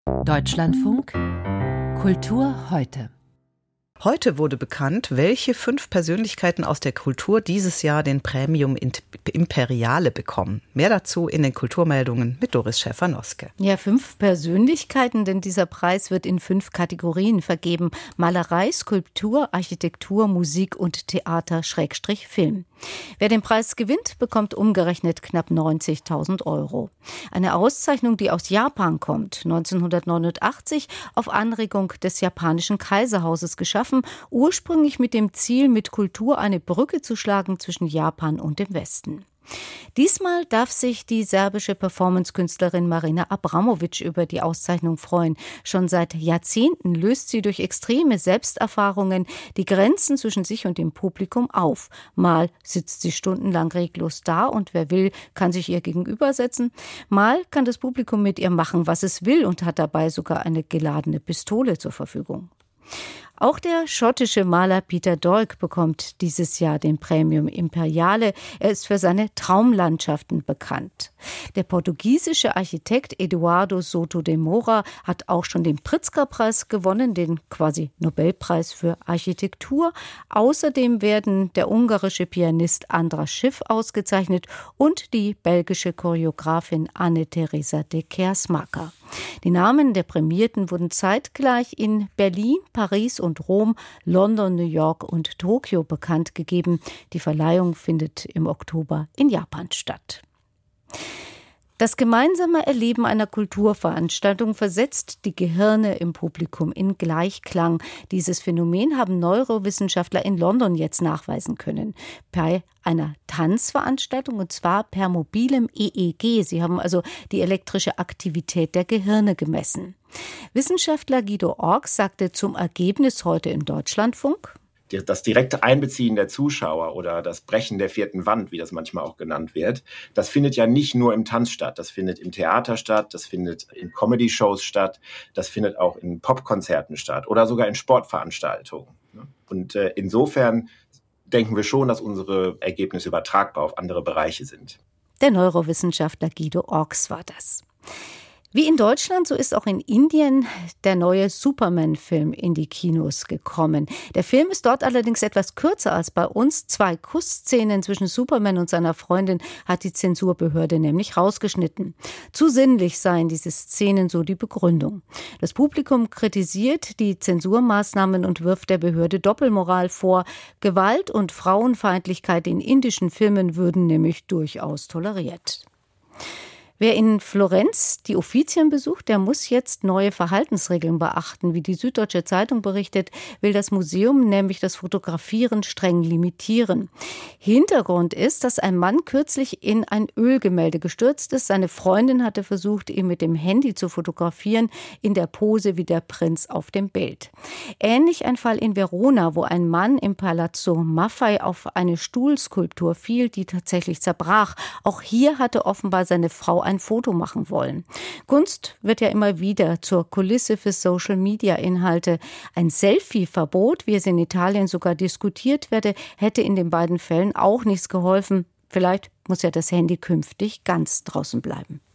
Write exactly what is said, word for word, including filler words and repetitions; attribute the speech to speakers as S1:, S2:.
S1: Deutschlandfunk Kultur heute.
S2: Heute wurde bekannt, welche fünf Persönlichkeiten aus der Kultur dieses Jahr den Premium Imperiale bekommen. Mehr dazu in den Kulturmeldungen mit Doris Schäfer-Noske.
S3: Ja, fünf Persönlichkeiten, denn dieser Preis wird in fünf Kategorien vergeben. Malerei, Skulptur, Architektur, Musik und Theater Schrägstrich Film. Wer den Preis gewinnt, bekommt umgerechnet knapp neunzigtausend Euro. Eine Auszeichnung, die aus Japan kommt, neunzehnhundertneunundachtzig auf Anregung des japanischen Kaiserhauses geschaffen, ursprünglich mit dem Ziel, mit Kultur eine Brücke zu schlagen zwischen Japan und dem Westen. Diesmal darf sich die serbische Performancekünstlerin Marina Abramovic über die Auszeichnung freuen. Schon seit Jahrzehnten löst sie durch extreme Selbsterfahrungen die Grenzen zwischen sich und dem Publikum auf. Mal sitzt sie stundenlang reglos da und wer will, kann sich ihr gegenübersetzen. Mal kann das Publikum mit ihr machen, was es will und hat dabei sogar eine geladene Pistole zur Verfügung. Auch der schottische Maler Peter Doig bekommt dieses Jahr den Premium Imperiale. Er ist für seine Traumlandschaften bekannt. Der portugiesische Architekt Eduardo Soto de Moura hat auch schon den Pritzker-Preis gewonnen, den quasi Nobelpreis für Architektur. Außerdem werden der ungarische Pianist Andras Schiff ausgezeichnet und die belgische Choreografin Anne-Theresa de Keersmaeker. Die Namen der Prämierten wurden zeitgleich in Berlin, Paris und Rom, London, New York und Tokio bekannt gegeben. Die Verleihung findet im Oktober in Japan statt. Das gemeinsame Erleben einer Kulturveranstaltung versetzt die Gehirne im Publikum in Gleichklang. Dieses Phänomen haben Neurowissenschaftler in London jetzt nachweisen können. Bei einer Tanzveranstaltung, und zwar per mobilem E E G. Sie haben also die elektrische Aktivität der Gehirne gemessen. Wissenschaftler Guido Orks sagte zum Ergebnis heute im Deutschlandfunk:
S4: Das direkte Einbeziehen der Zuschauer oder das Brechen der vierten Wand, wie das manchmal auch genannt wird, das findet ja nicht nur im Tanz statt. Das findet im Theater statt, das findet in Comedy-Shows statt, das findet auch in Popkonzerten statt oder sogar in Sportveranstaltungen. Und äh, insofern denken wir schon, dass unsere Ergebnisse übertragbar auf andere Bereiche sind.
S3: Der Neurowissenschaftler Guido Orks war das. Wie in Deutschland, so ist auch in Indien der neue Superman-Film in die Kinos gekommen. Der Film ist dort allerdings etwas kürzer als bei uns. Zwei Kussszenen zwischen Superman und seiner Freundin hat die Zensurbehörde nämlich rausgeschnitten. Zu sinnlich seien diese Szenen, so die Begründung. Das Publikum kritisiert die Zensurmaßnahmen und wirft der Behörde Doppelmoral vor. Gewalt und Frauenfeindlichkeit in indischen Filmen würden nämlich durchaus toleriert. Wer in Florenz die Uffizien besucht, der muss jetzt neue Verhaltensregeln beachten. Wie die Süddeutsche Zeitung berichtet, will das Museum nämlich das Fotografieren streng limitieren. Hintergrund ist, dass ein Mann kürzlich in ein Ölgemälde gestürzt ist. Seine Freundin hatte versucht, ihn mit dem Handy zu fotografieren, in der Pose wie der Prinz auf dem Bild. Ähnlich ein Fall in Verona, wo ein Mann im Palazzo Maffei auf eine Stuhlskulptur fiel, die tatsächlich zerbrach. Auch hier hatte offenbar seine Frau ein Foto machen wollen. Kunst wird ja immer wieder zur Kulisse für Social-Media-Inhalte. Ein Selfie-Verbot, wie es in Italien sogar diskutiert werde, hätte in den beiden Fällen auch nichts geholfen. Vielleicht muss ja das Handy künftig ganz draußen bleiben.